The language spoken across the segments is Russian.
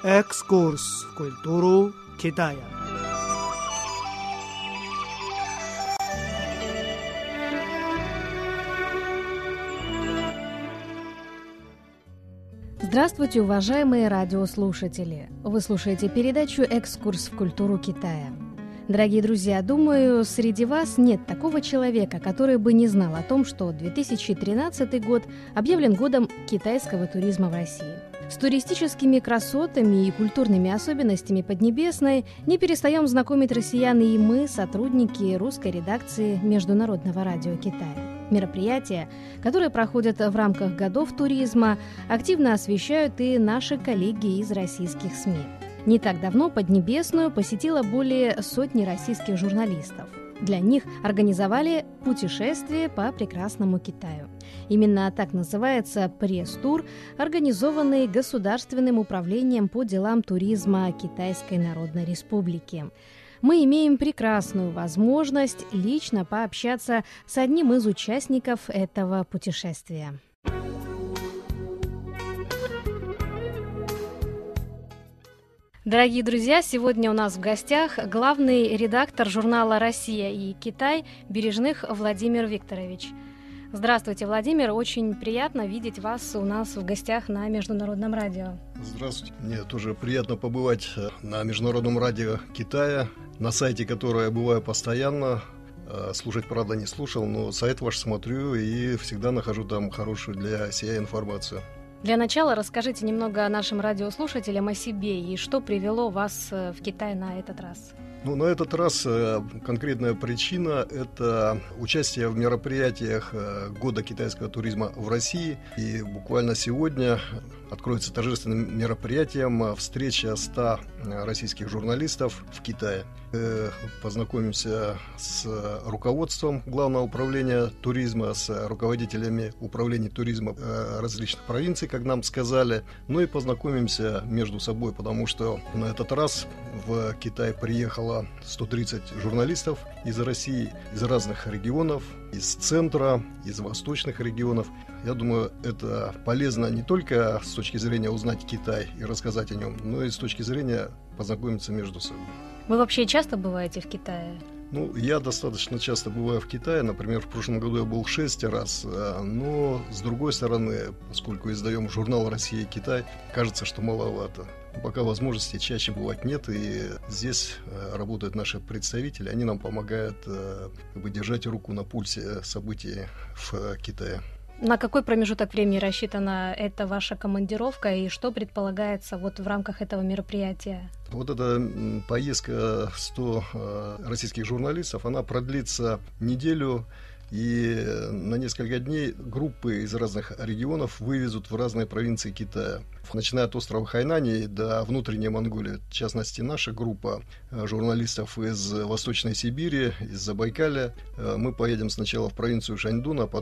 Экскурс в культуру Китая. Здравствуйте, уважаемые радиослушатели! Вы слушаете передачу «Экскурс в культуру Китая». Дорогие друзья, думаю, среди вас нет такого человека, который бы не знал о том, что 2013 год объявлен годом китайского туризма в России. С туристическими красотами и культурными особенностями Поднебесной не перестаем знакомить россиян и мы, сотрудники русской редакции Международного радио Китая. Мероприятия, которые проходят в рамках годов туризма, активно освещают и наши коллеги из российских СМИ. Не так давно Поднебесную посетило более сотни российских журналистов. Для них организовали путешествие по прекрасному Китаю. Именно так называется пресс-тур, организованный Государственным управлением по делам туризма Китайской Народной Республики. Мы имеем прекрасную возможность лично пообщаться с одним из участников этого путешествия. Дорогие друзья, сегодня у нас в гостях главный редактор журнала «Россия и Китай» Бережных Владимир Викторович. Здравствуйте, Владимир. Очень приятно видеть вас у нас в гостях на Международном радио. Здравствуйте. Мне тоже приятно побывать на Международном радио Китая, на сайте, которое я бываю постоянно. Слушать, правда, не слушал, но сайт ваш смотрю и всегда нахожу там хорошую для себя информацию. Для начала расскажите немного нашим радиослушателям о себе и что привело вас в Китай на этот раз. На этот раз конкретная причина – это участие в мероприятиях Года китайского туризма в России. И буквально сегодня откроется торжественным мероприятием встреча 100 российских журналистов в Китае. Познакомимся с руководством Главного управления туризма, с руководителями управления туризма различных провинций, как нам сказали. И познакомимся между собой, потому что на этот раз в Китай приехало 130 журналистов из России, из разных регионов, из центра, из восточных регионов. Я думаю, это полезно не только с точки зрения узнать Китай и рассказать о нем, но и с точки зрения познакомиться между собой. Вы вообще часто бываете в Китае? Я достаточно часто бываю в Китае. Например, в прошлом году я был 6 раз. Но, с другой стороны, поскольку издаем журнал «Россия и Китай», кажется, что маловато. Пока возможностей чаще бывать нет, и здесь работают наши представители. Они нам помогают держать руку на пульсе событий в Китае. На какой промежуток времени рассчитана эта ваша командировка и что предполагается в рамках этого мероприятия? Эта поездка 100 российских журналистов, она продлится неделю. И на несколько дней группы из разных регионов вывезут в разные провинции Китая. Начиная от острова Хайнань до внутренней Монголии. В частности, наша группа журналистов из Восточной Сибири, из Забайкалья. Мы поедем сначала в провинцию Шаньдун, а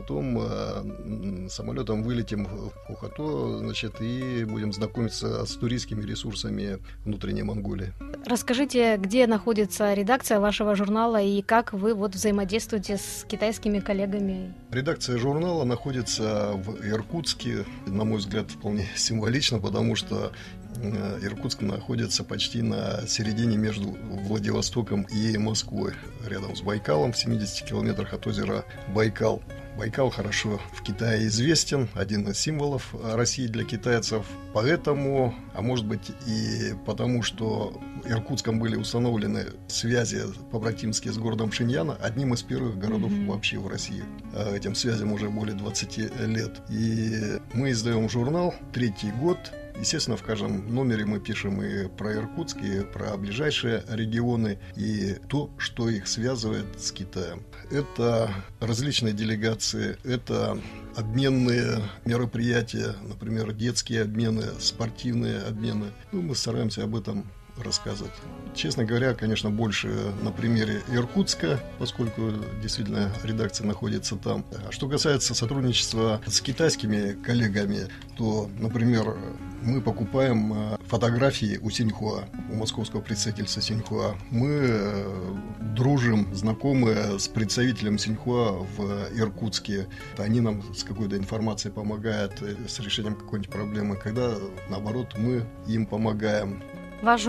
потом самолетом вылетим в Ухато, и будем знакомиться с туристскими ресурсами внутренней Монголии. Расскажите, где находится редакция вашего журнала и как вы взаимодействуете с китайскими коллегами? Редакция журнала находится в Иркутске. На мой взгляд, вполне символично, потому что Иркутск находится почти на середине между Владивостоком и Москвой, рядом с Байкалом, в 70 километрах от озера Байкал. Байкал хорошо в Китае известен, один из символов России для китайцев. Поэтому, а может быть и потому, что Иркутском были установлены связи побратимские с городом Шиньяна, одним из первых городов вообще в России. Этим связям уже более 20 лет. И мы издаем журнал 3-й год. Естественно, в каждом номере мы пишем и про Иркутск, и про ближайшие регионы, и то, что их связывает с Китаем. Это различные делегации, это обменные мероприятия, например, детские обмены, спортивные обмены. Мы стараемся об этом рассказывать. Честно говоря, конечно, больше на примере Иркутска, поскольку действительно редакция находится там. А что касается сотрудничества с китайскими коллегами, то, например, мы покупаем фотографии у Синьхуа, у московского представительства Синьхуа. Мы дружим, знакомы с представителем Синьхуа в Иркутске. Они нам с какой-то информацией помогают, с решением какой-нибудь проблемы, когда, наоборот, мы им помогаем. Ваш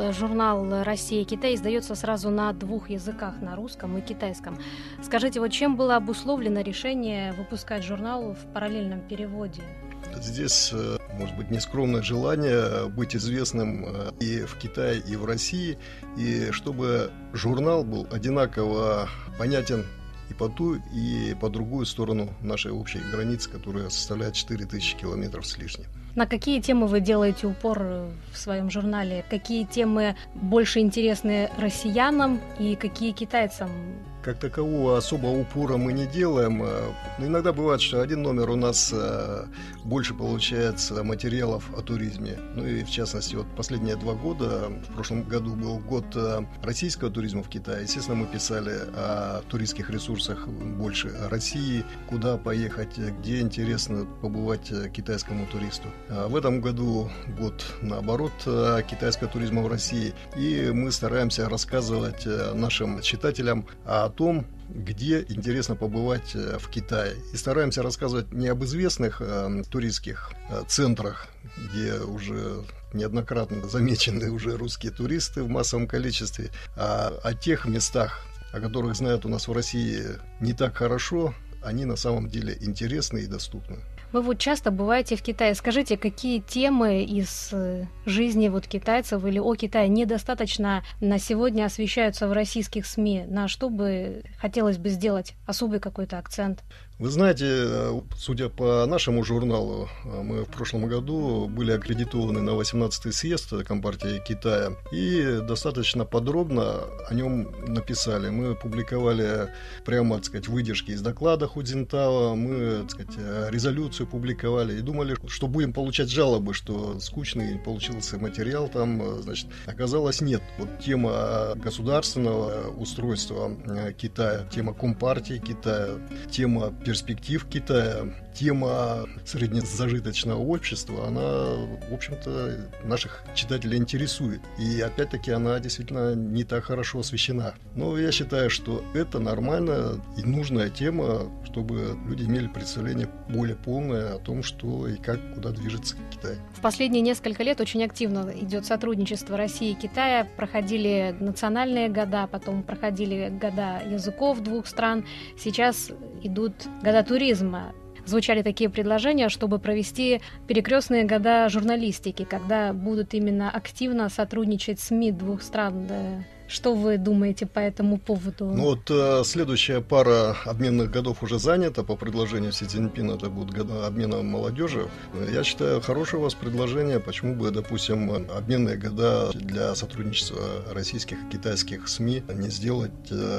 журнал «Россия и Китай» издается сразу на 2 языках, на русском и китайском. Скажите, вот чем было обусловлено решение выпускать журнал в параллельном переводе? Здесь, может быть, нескромное желание быть известным и в Китае, и в России, и чтобы журнал был одинаково понятен и по ту, и по другую сторону нашей общей границы, которая составляет 4000 километров с лишним. На какие темы вы делаете упор в своем журнале? Какие темы больше интересны россиянам и какие китайцам? Как такового особого упора мы не делаем. Но иногда бывает, что один номер у нас больше получается материалов о туризме. Ну и в частности, вот последние 2 года, в прошлом году был год российского туризма в Китае. Естественно, мы писали о туристских ресурсах больше, о России, куда поехать, где интересно побывать китайскому туристу. В этом году год, наоборот, китайского туризма в России. И мы стараемся рассказывать нашим читателям о том, где интересно побывать в Китае. И стараемся рассказывать не об известных туристских центрах, где уже неоднократно замечены уже русские туристы в массовом количестве, а о тех местах, о которых знают у нас в России не так хорошо, они на самом деле интересны и доступны. Вы вот часто бываете в Китае. Скажите, какие темы из жизни вот китайцев или о Китае недостаточно на сегодня освещаются в российских СМИ? На что бы хотелось бы сделать особый какой-то акцент? Вы знаете, судя по нашему журналу, мы в прошлом году были аккредитованы на 18-й съезд Компартии Китая и достаточно подробно о нем написали. Мы публиковали прямо, так сказать, выдержки из доклада Ху Цзиньтао, мы, так сказать, резолюцию публиковали и думали, что будем получать жалобы, что скучный получился материал там, значит, оказалось нет. Вот тема государственного устройства Китая, тема Компартии Китая, тема перспектив Китая, тема среднезажиточного общества, она, в общем-то, наших читателей интересует. И, опять-таки, она действительно не так хорошо освещена. Но я считаю, что это нормальная и нужная тема, чтобы люди имели представление более полное о том, что и как, куда движется Китай. В последние несколько лет очень активно идет сотрудничество России и Китая. Проходили национальные года, потом проходили года языков 2 стран. Сейчас идут года туризма. Звучали такие предложения, чтобы провести перекрестные года журналистики, когда будут именно активно сотрудничать СМИ 2 стран. Что вы думаете по этому поводу? Ну вот следующая пара обменных годов уже занята по предложению Си Цзиньпина, это будут года обмена молодежи. Я считаю, хорошее у вас предложение, почему бы, допустим, обменные года для сотрудничества российских и китайских СМИ не сделать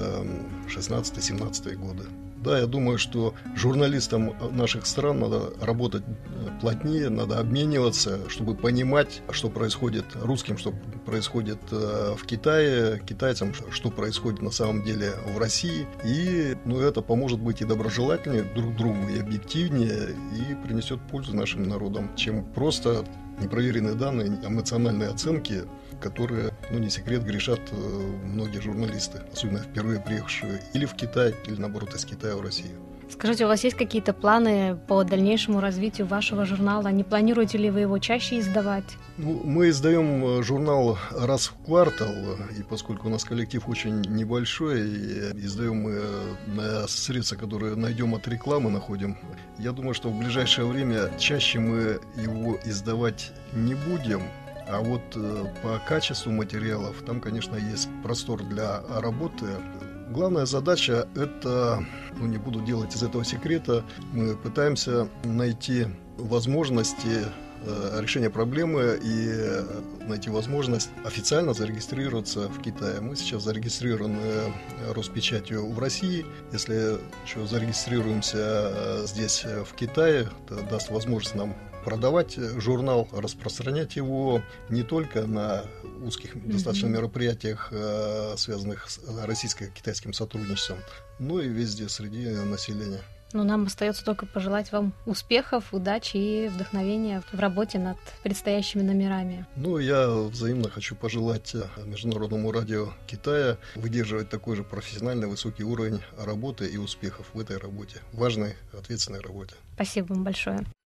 16-17 годы. Да, я думаю, что журналистам наших стран надо работать плотнее, надо обмениваться, чтобы понимать, что происходит русским, что происходит в Китае, китайцам, что происходит на самом деле в России. И это поможет быть и доброжелательнее друг другу, и объективнее, и принесет пользу нашим народам, чем просто непроверенные данные, эмоциональные оценки, которые, не секрет, грешат многие журналисты, особенно впервые приехавшие или в Китай, или, наоборот, из Китая в Россию. Скажите, у вас есть какие-то планы по дальнейшему развитию вашего журнала? Не планируете ли вы его чаще издавать? Мы издаем журнал раз в квартал, и поскольку у нас коллектив очень небольшой, и издаем мы на средства, которые найдем от рекламы, находим. Я думаю, что в ближайшее время чаще мы его издавать не будем. А вот по качеству материалов там, конечно, есть простор для работы. Главная задача – это, не буду делать из этого секрета, мы пытаемся найти возможности решения проблемы и найти возможность официально зарегистрироваться в Китае. Мы сейчас зарегистрированы Роспечатью в России. Если еще зарегистрируемся здесь, в Китае, это даст возможность нам продавать журнал, распространять его не только на узких достаточно мероприятиях, связанных с российско-китайским сотрудничеством, но и везде среди населения. Ну, нам остается только пожелать вам успехов, удачи и вдохновения в работе над предстоящими номерами. Ну, я взаимно хочу пожелать Международному радио Китая выдерживать такой же профессиональный высокий уровень работы и успехов в этой работе. Важной, ответственной работе. Спасибо вам большое.